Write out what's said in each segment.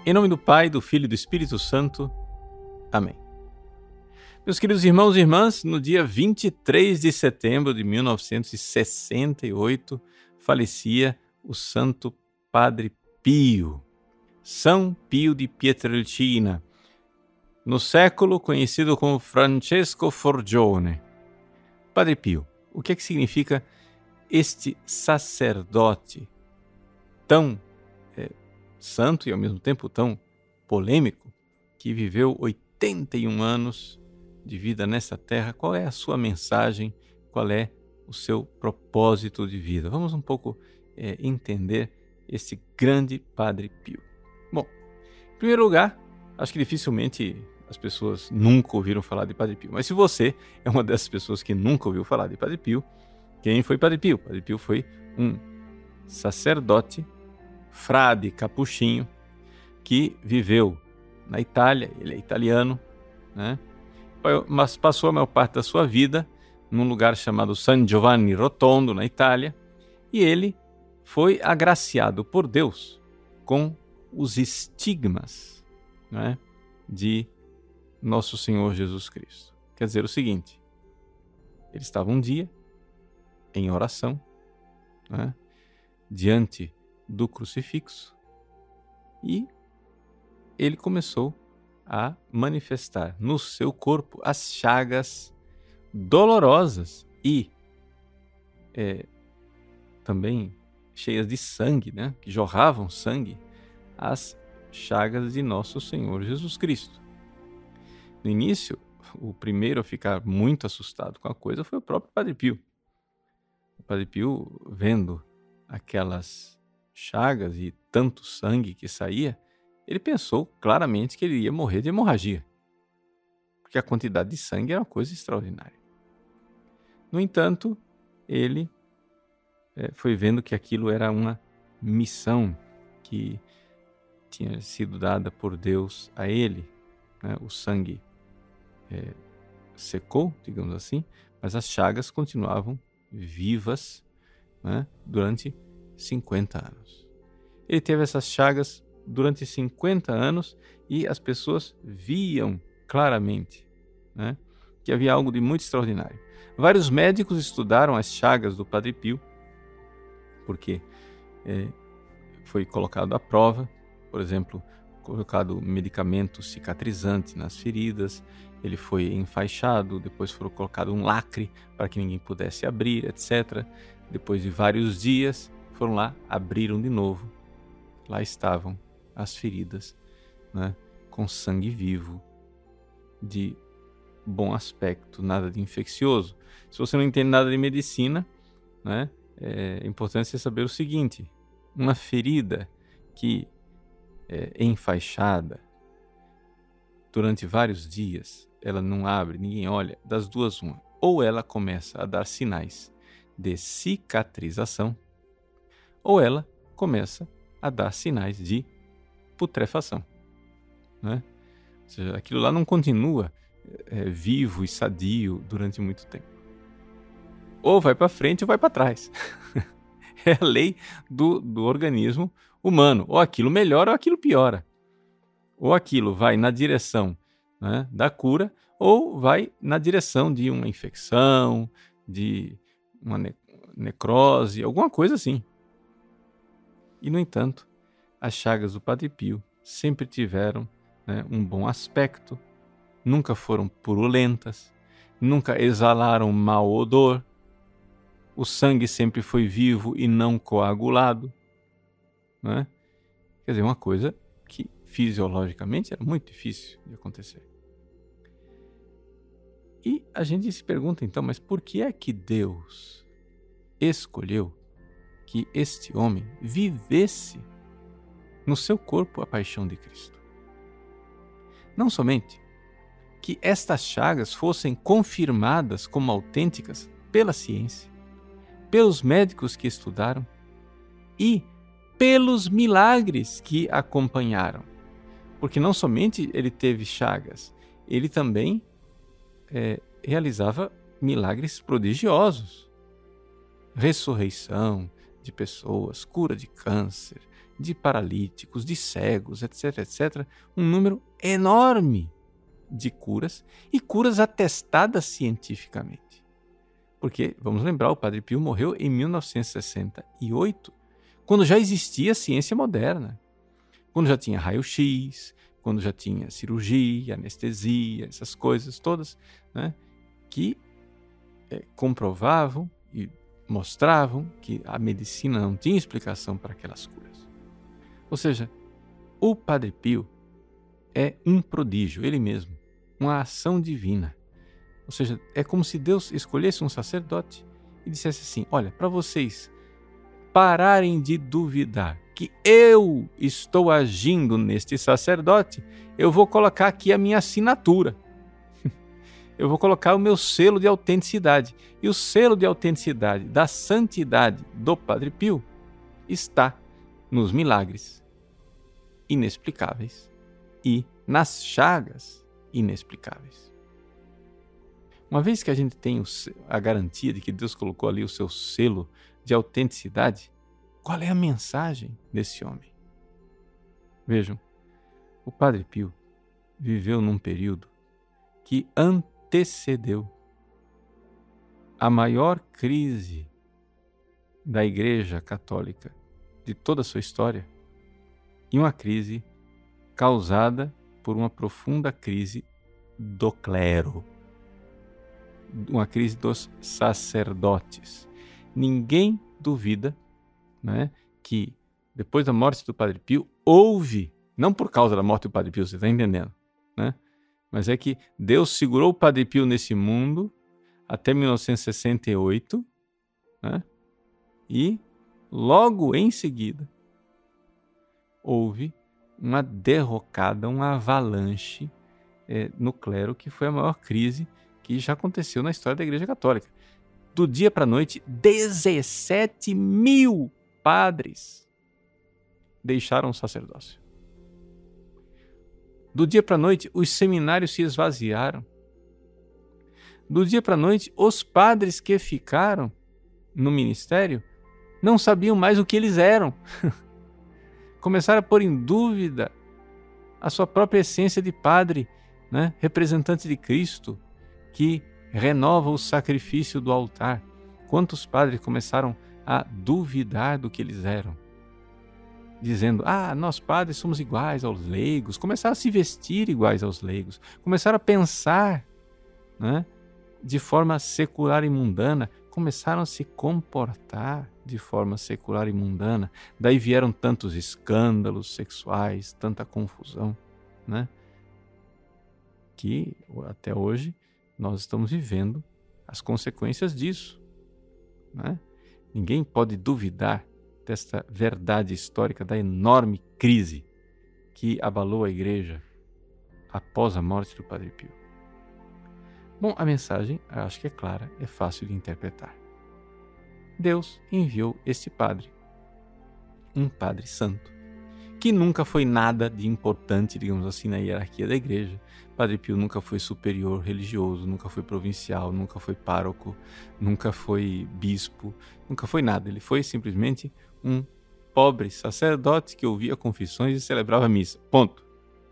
Em nome do Pai, do Filho e do Espírito Santo. Amém. Meus queridos irmãos e irmãs, no dia 23 de setembro de 1968, falecia o Santo Padre Pio, São Pio de Pietrelcina, no século conhecido como Francesco Forgione. Padre Pio, o que é que significa este sacerdote tão santo e ao mesmo tempo tão polêmico, que viveu 81 anos de vida nessa terra? Qual é a sua mensagem? Qual é o seu propósito de vida? Vamos um pouco entender esse grande Padre Pio. Bom, em primeiro lugar, acho que dificilmente as pessoas nunca ouviram falar de Padre Pio. Mas se você é uma dessas pessoas que nunca ouviu falar de Padre Pio, quem foi Padre Pio? Padre Pio foi um sacerdote, frade capuchinho, que viveu na Itália. Ele é italiano, né? Mas passou a maior parte da sua vida num lugar chamado San Giovanni Rotondo, na Itália, e ele foi agraciado por Deus com os estigmas, né, de Nosso Senhor Jesus Cristo. Quer dizer o seguinte: ele estava um dia em oração, né, diante do crucifixo, e ele começou a manifestar no seu corpo as chagas dolorosas e também cheias de sangue, né, que jorravam sangue, as chagas de Nosso Senhor Jesus Cristo. No início, o primeiro a ficar muito assustado com a coisa foi o próprio Padre Pio. O Padre Pio, vendo aquelas chagas e tanto sangue que saía, ele pensou claramente que ele ia morrer de hemorragia, porque a quantidade de sangue era uma coisa extraordinária. No entanto, ele foi vendo que aquilo era uma missão que tinha sido dada por Deus a ele, né? O sangue secou, digamos assim, mas as chagas continuavam vivas, né, durante 50 anos. Ele teve essas chagas durante 50 anos e as pessoas viam claramente, né, que havia algo de muito extraordinário. Vários médicos estudaram as chagas do Padre Pio, porque foi colocado à prova, por exemplo, colocado medicamento cicatrizante nas feridas, ele foi enfaixado, depois foi colocado um lacre para que ninguém pudesse abrir, etc. Depois de vários dias, foram lá, abriram de novo. Lá estavam as feridas, né, com sangue vivo, de bom aspecto, nada de infeccioso. Se você não entende nada de medicina, né, é importante você saber o seguinte: uma ferida que é enfaixada durante vários dias, ela não abre, ninguém olha, das duas uma. Ou ela começa a dar sinais de cicatrização, ou ela começa a dar sinais de putrefação, né? Ou seja, aquilo lá não continua vivo e sadio durante muito tempo. Ou vai para frente ou vai para trás. É a lei do organismo humano. Ou aquilo melhora ou aquilo piora. Ou aquilo vai na direção, né, da cura, ou vai na direção de uma infecção, de uma necrose, alguma coisa assim. E, no entanto, as chagas do Padre Pio sempre tiveram, né, um bom aspecto, nunca foram purulentas, nunca exalaram mau odor, o sangue sempre foi vivo e não coagulado, né? Quer dizer, uma coisa que fisiologicamente era muito difícil de acontecer. E a gente se pergunta então, mas por que é que Deus escolheu que este homem vivesse no seu corpo a paixão de Cristo? Não somente que estas chagas fossem confirmadas como autênticas pela ciência, pelos médicos que estudaram e pelos milagres que acompanharam. Porque não somente ele teve chagas, ele também realizava milagres prodigiosos. Ressurreição de pessoas, cura de câncer, de paralíticos, de cegos, etc, etc, um número enorme de curas e curas atestadas cientificamente. Porque, vamos lembrar, o Padre Pio morreu em 1968, quando já existia ciência moderna, quando já tinha raio-x, quando já tinha cirurgia, anestesia, essas coisas todas, né, que comprovavam e mostravam que a medicina não tinha explicação para aquelas curas. Ou seja, o Padre Pio é um prodígio, ele mesmo, uma ação divina. Ou seja, é como se Deus escolhesse um sacerdote e dissesse assim: olha, para vocês pararem de duvidar que eu estou agindo neste sacerdote, eu vou colocar aqui a minha assinatura. Eu vou colocar o meu selo de autenticidade. E o selo de autenticidade da santidade do Padre Pio está nos milagres inexplicáveis e nas chagas inexplicáveis. Uma vez que a gente tem a garantia de que Deus colocou ali o seu selo de autenticidade, qual é a mensagem desse homem? Vejam, o Padre Pio viveu num período que antecedeu a maior crise da Igreja Católica de toda a sua história, e uma crise causada por uma profunda crise do clero, uma crise dos sacerdotes. Ninguém duvida, né, que depois da morte do Padre Pio houve, não por causa da morte do Padre Pio, você está entendendo, né? Mas é que Deus segurou o Padre Pio nesse mundo até 1968, né? E logo em seguida houve uma derrocada, uma avalanche no clero, que foi a maior crise que já aconteceu na história da Igreja Católica. Do dia para a noite, 17 mil padres deixaram o sacerdócio. Do dia para a noite, os seminários se esvaziaram. Do dia para a noite, os padres que ficaram no ministério não sabiam mais o que eles eram. Começaram a pôr em dúvida a sua própria essência de padre, né? Representante de Cristo, que renova o sacrifício do altar. Quantos padres começaram a duvidar do que eles eram? Dizendo, nós padres somos iguais aos leigos. Começaram a se vestir iguais aos leigos. Começaram a pensar, né, de forma secular e mundana. Começaram a se comportar de forma secular e mundana. Daí vieram tantos escândalos sexuais, tanta confusão, né, que até hoje nós estamos vivendo as consequências disso, né? Ninguém pode duvidar desta verdade histórica da enorme crise que abalou a Igreja após a morte do Padre Pio. Bom, a mensagem, acho que é clara, é fácil de interpretar. Deus enviou este padre, um padre santo, que nunca foi nada de importante, digamos assim, na hierarquia da Igreja. Padre Pio nunca foi superior religioso, nunca foi provincial, nunca foi pároco, nunca foi bispo, nunca foi nada. Ele foi simplesmente um pobre sacerdote que ouvia confissões e celebrava missa. Ponto.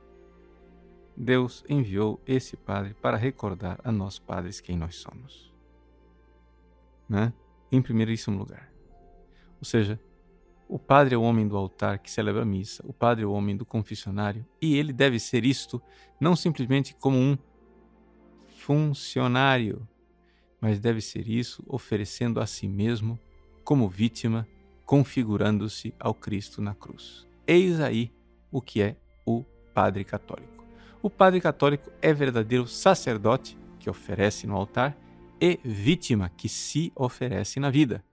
Deus enviou esse padre para recordar a nós padres quem nós somos, né? Em primeiríssimo lugar. Ou seja, o padre é o homem do altar que celebra a missa, o padre é o homem do confessionário, e ele deve ser isto não simplesmente como um funcionário, mas deve ser isso oferecendo a si mesmo como vítima, configurando-se ao Cristo na cruz. Eis aí o que é o padre católico. O padre católico é verdadeiro sacerdote que oferece no altar e vítima que se oferece na vida.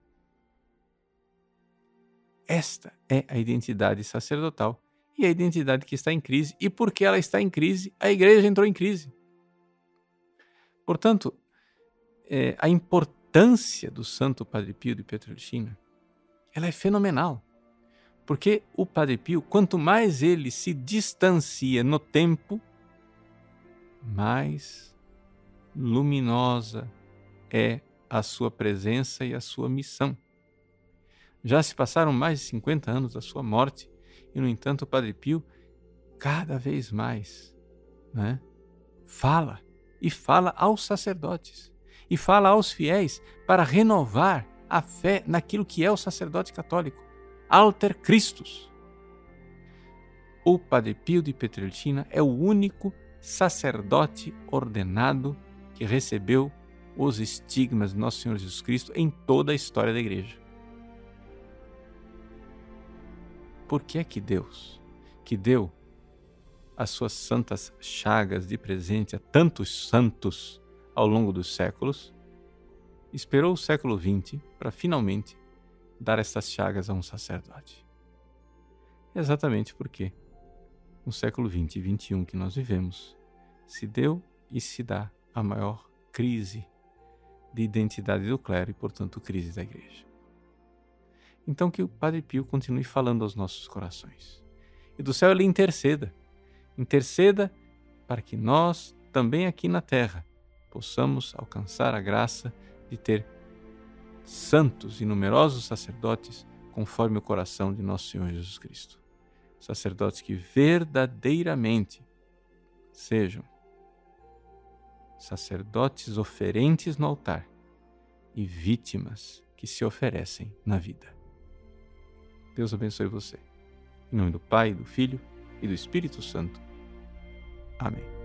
Esta é a identidade sacerdotal e a identidade que está em crise. E porque ela está em crise, a Igreja entrou em crise. Portanto, a importância do Santo Padre Pio de Pietrelcina, ela é fenomenal. Porque o Padre Pio, quanto mais ele se distancia no tempo, mais luminosa é a sua presença e a sua missão. Já se passaram mais de 50 anos da sua morte, E, no entanto, o Padre Pio, cada vez mais, né, fala, e fala aos sacerdotes, e fala aos fiéis para renovar a fé naquilo que é o sacerdote católico, alter Christus. O Padre Pio de Pietrelcina é o único sacerdote ordenado que recebeu os estigmas de Nosso Senhor Jesus Cristo em toda a história da Igreja. Por que é que Deus, que deu as suas santas chagas de presente a tantos santos ao longo dos séculos, esperou o século XX para finalmente dar estas chagas a um sacerdote? Exatamente porque no século XX e XXI que nós vivemos, se deu e se dá a maior crise de identidade do clero e, portanto, crise da Igreja. Então que o Padre Pio continue falando aos nossos corações. E do céu ele interceda para que nós, também aqui na terra, possamos alcançar a graça de ter santos e numerosos sacerdotes conforme o coração de nosso Senhor Jesus Cristo. Sacerdotes que verdadeiramente sejam sacerdotes oferentes no altar e vítimas que se oferecem na vida. Deus abençoe você. Em nome do Pai, do Filho e do Espírito Santo. Amém.